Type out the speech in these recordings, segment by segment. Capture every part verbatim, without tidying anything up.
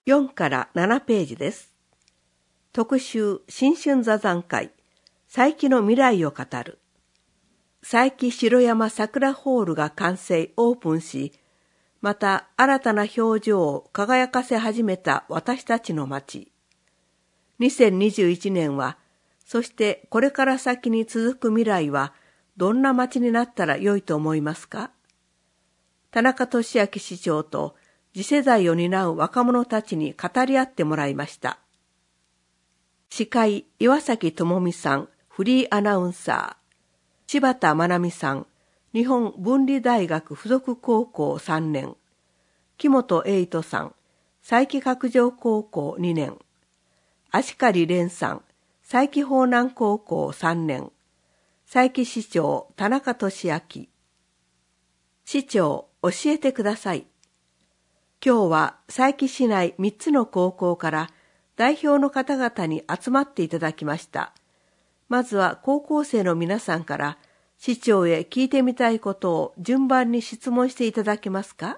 よんからななページです。特集新春座談会、佐伯の未来を語る。佐伯城山桜ホールが完成オープンし、また新たな表情を輝かせ始めた私たちの街。にせんにじゅういちねんは、そしてこれから先に続く未来はどんな街になったらよいと思いますか？田中俊明市長と次世代を担う若者たちに語り合ってもらいました。司会、岩崎智美さん、フリーアナウンサー。柴田真奈美さん、日本文理大学附属高校さんねん。木本栄斗さん、佐伯角上高校にねん。足刈蓮さん、佐伯法南高校さんねん。佐伯市長、田中俊明。市長、教えてください。今日は佐伯市内みっつの高校から代表の方々に集まっていただきました。まずは高校生の皆さんから市長へ聞いてみたいことを順番に質問していただけますか？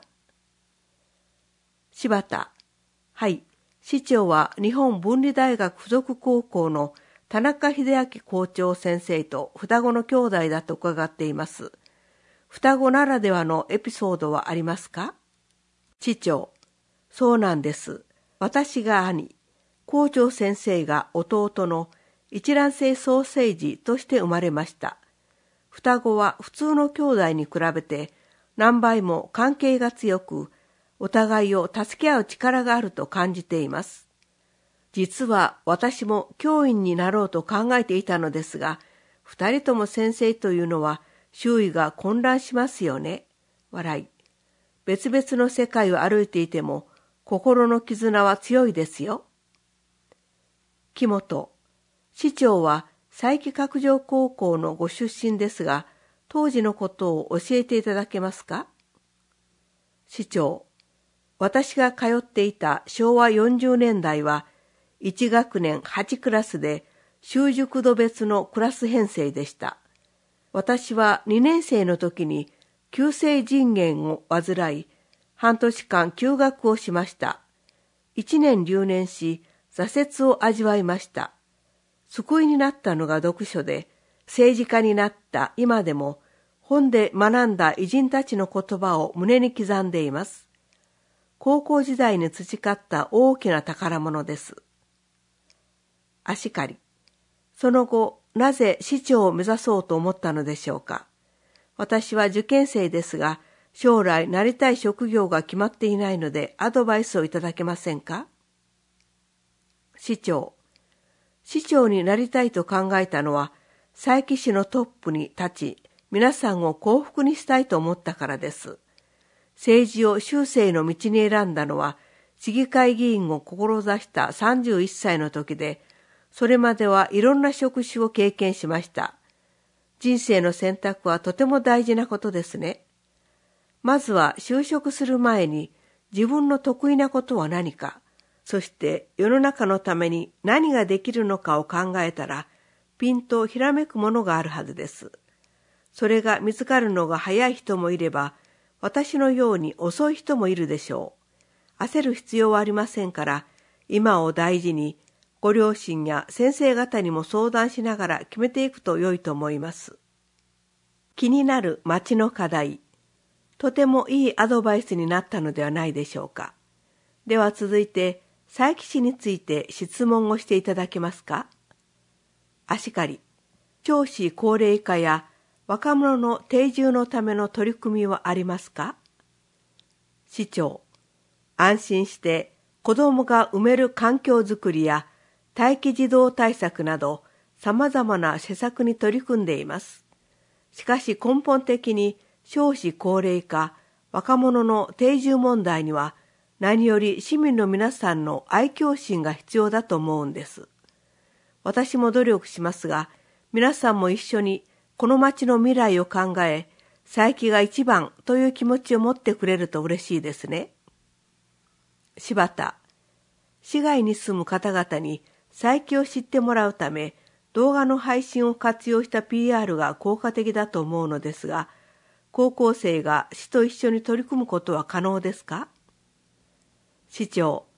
柴田。はい。市長は日本文理大学附属高校の田中秀明校長先生と双子の兄弟だと伺っています。双子ならではのエピソードはありますか？市長。そうなんです。私が兄、校長先生が弟の一卵性双生児として生まれました。双子は普通の兄弟に比べて何倍も関係が強く、お互いを助け合う力があると感じています。実は私も教員になろうと考えていたのですが、二人とも先生というのは周囲が混乱しますよね。笑い。別々の世界を歩いていても心の絆は強いですよ。木本。市長は佐伯角上高校のご出身ですが、当時のことを教えていただけますか？市長。私が通っていたしょうわよんじゅうねんだいはいちがくねんはちクラスで習熟度別のクラス編成でした。私はにねんせいの時に急性腎炎を患い、半年間休学をしました。いちねん留年し、挫折を味わいました。救いになったのが読書で、政治家になった今でも、本で学んだ偉人たちの言葉を胸に刻んでいます。高校時代に培った大きな宝物です。足刈。その後、なぜ市長を目指そうと思ったのでしょうか。私は受験生ですが、将来なりたい職業が決まっていないのでアドバイスをいただけませんか？市長。市長になりたいと考えたのは、佐伯市のトップに立ち、皆さんを幸福にしたいと思ったからです。政治を終生の道に選んだのは、市議会議員を志したさんじゅういっさいの時で、それまではいろんな職種を経験しました。人生の選択はとても大事なことですね。まずは就職する前に自分の得意なことは何か、そして世の中のために何ができるのかを考えたら、ピンとひらめくものがあるはずです。それが見つかるのが早い人もいれば、私のように遅い人もいるでしょう。焦る必要はありませんから、今を大事に、ご両親や先生方にも相談しながら決めていくと良いと思います。気になる町の課題。とてもいいアドバイスになったのではないでしょうか。では続いて、佐伯市について質問をしていただけますか？足刈。少子高齢化や若者の定住のための取り組みはありますか？市長。安心して子どもが産める環境づくりや待機児童対策など様々な施策に取り組んでいます。しかし根本的に少子高齢化、若者の定住問題には何より市民の皆さんの愛嬌心が必要だと思うんです。私も努力しますが、皆さんも一緒にこの町の未来を考え、佐伯が一番という気持ちを持ってくれると嬉しいですね。柴田。市外に住む方々に佐伯を知ってもらうため、動画の配信を活用した ピーアール が効果的だと思うのですが、高校生が市と一緒に取り組むことは可能ですか？市長。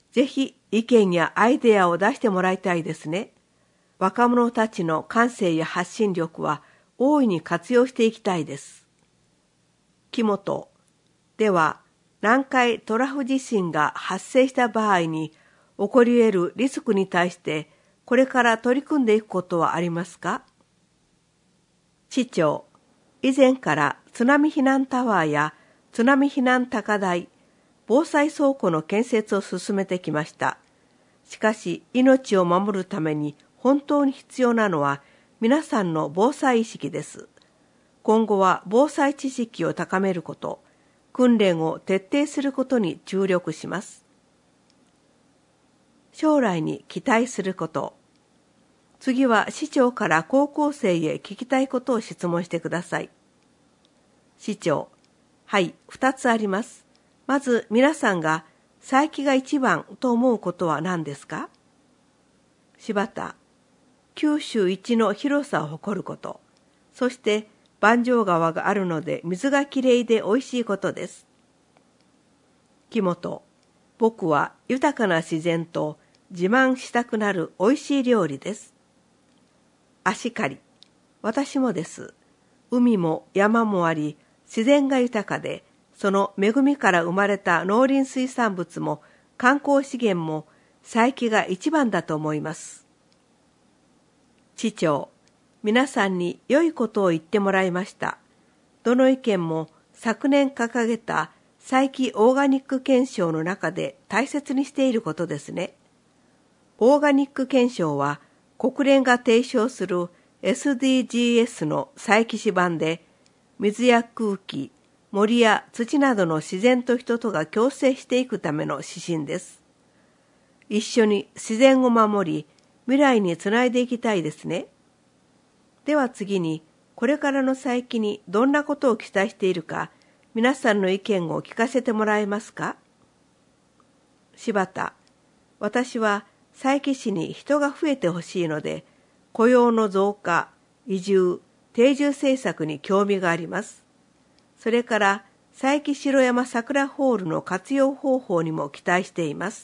ぜひ意見やアイデアを出してもらいたいですね。若者たちの感性や発信力は大いに活用していきたいです。木本、では、南海トラフ地震が発生した場合に起こり得るリスクに対してこれから取り組んでいくことはありますか？市長、以前から津波避難タワーや津波避難高台、防災倉庫の建設を進めてきました。しかし、命を守るために本当に必要なのは皆さんの防災意識です。今後は防災知識を高めること、訓練を徹底することに注力します。将来に期待すること。次は市長から高校生へ聞きたいことを質問してください。市長、はい、二つあります。まず皆さんが佐伯が一番と思うことは何ですか？柴田、九州一の広さを誇ること。そして万丈川があるので水がきれいでおいしいことです。木本、僕は豊かな自然と自慢したくなるおいしい料理です。足刈、私もです。海も山もあり、自然が豊かで、その恵みから生まれた農林水産物も観光資源も佐伯が一番だと思います。市長、皆さんに良いことを言ってもらいました。どの意見も昨年掲げた佐伯オーガニック憲章の中で大切にしていることですね。オーガニック憲章は国連が提唱する エスディージーエス の佐伯市版で、水や空気、森や土などの自然と人とが共生していくための指針です。一緒に自然を守り、未来につないでいきたいですね。では次に、これからの佐伯にどんなことを期待しているか、皆さんの意見を聞かせてもらえますか？柴田、私は佐伯市に人が増えてほしいので、雇用の増加、移住、定住政策に興味があります。それから佐伯城山桜ホールの活用方法にも期待しています。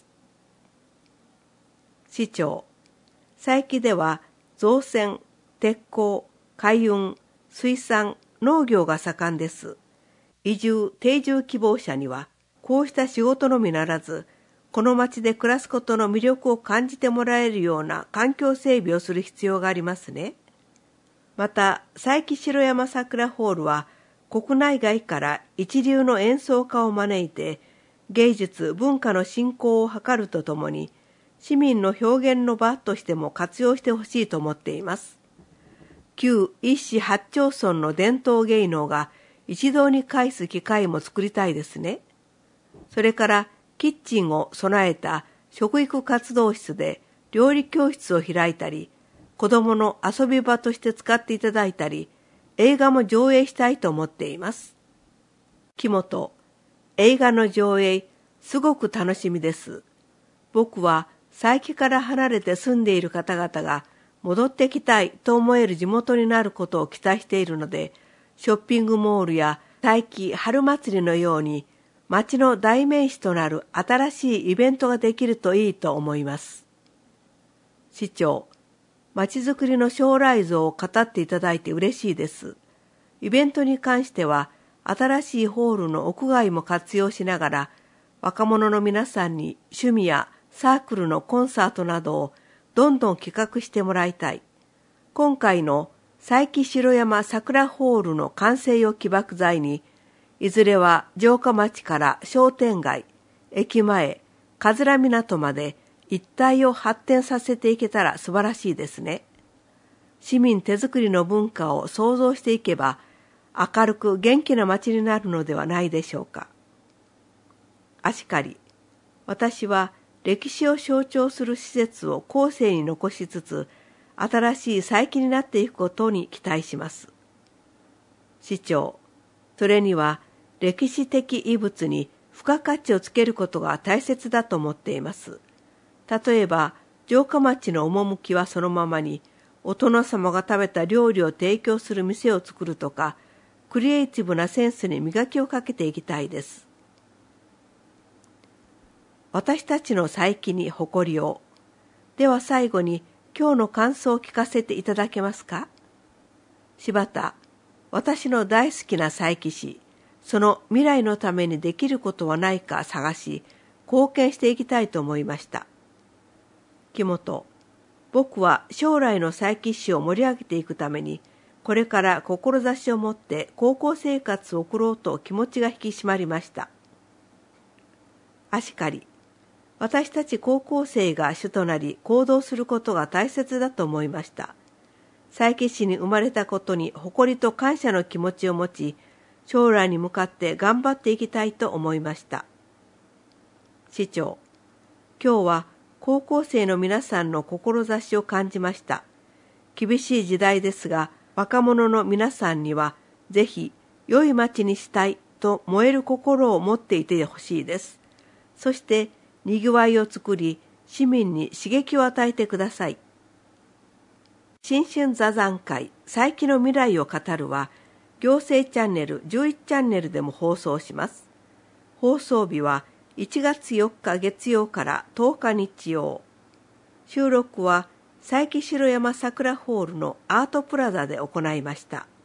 市長、佐伯では造船、鉄鋼、海運、水産、農業が盛んです。移住、定住希望者にはこうした仕事のみならず、この町で暮らすことの魅力を感じてもらえるような環境整備をする必要がありますね。また、佐伯城山桜ホールは国内外から一流の演奏家を招いて芸術文化の振興を図るとともに市民の表現の場としても活用してほしいと思っています。旧一市八町村の伝統芸能が一堂に会す機会も作りたいですね。それからキッチンを備えた食育活動室で料理教室を開いたり、子供の遊び場として使っていただいたり、映画も上映したいと思っています。木本、映画の上映、すごく楽しみです。僕は佐伯から離れて住んでいる方々が戻ってきたいと思える地元になることを期待しているので、ショッピングモールや佐伯春祭りのように町の代名詞となる新しいイベントができるといいと思います。市長、町づくりの将来像を語っていただいて嬉しいです。イベントに関しては、新しいホールの屋外も活用しながら、若者の皆さんに趣味やサークルのコンサートなどをどんどん企画してもらいたい。今回の佐伯城山桜ホールの完成を起爆剤に、いずれは城下町から商店街、駅前、桂港まで一帯を発展させていけたら素晴らしいですね。市民手作りの文化を創造していけば、明るく元気な町になるのではないでしょうか。足刈、私は歴史を象徴する施設を後世に残しつつ、新しい佐伯になっていくことに期待します。市長、それには歴史的遺物に付加価値をつけることが大切だと思っています。例えば、城下町の趣はそのままに、お殿様が食べた料理を提供する店を作るとか、クリエイティブなセンスに磨きをかけていきたいです。 私たちの佐伯に誇りを。では最後に今日の感想を聞かせていただけますか。柴田、私の大好きな佐伯市、その未来のためにできることはないか探し、貢献していきたいと思いました。木本、僕は将来の佐伯市を盛り上げていくために、これから志を持って高校生活を送ろうと気持ちが引き締まりました。足刈、私たち高校生が主となり行動することが大切だと思いました。佐伯市に生まれたことに誇りと感謝の気持ちを持ち、将来に向かって頑張っていきたいと思いました。市長、今日は高校生の皆さんの志を感じました。厳しい時代ですが、若者の皆さんにはぜひ良い町にしたいと燃える心を持っていてほしいです。そしてにぎわいを作り、市民に刺激を与えてください。新春座談会佐伯の未来を語るは、行政チャンネルじゅういちチャンネルでも放送します。放送日はいちがつよっか月曜からとおか日曜。収録は佐伯城山桜ホールのアートプラザで行いました。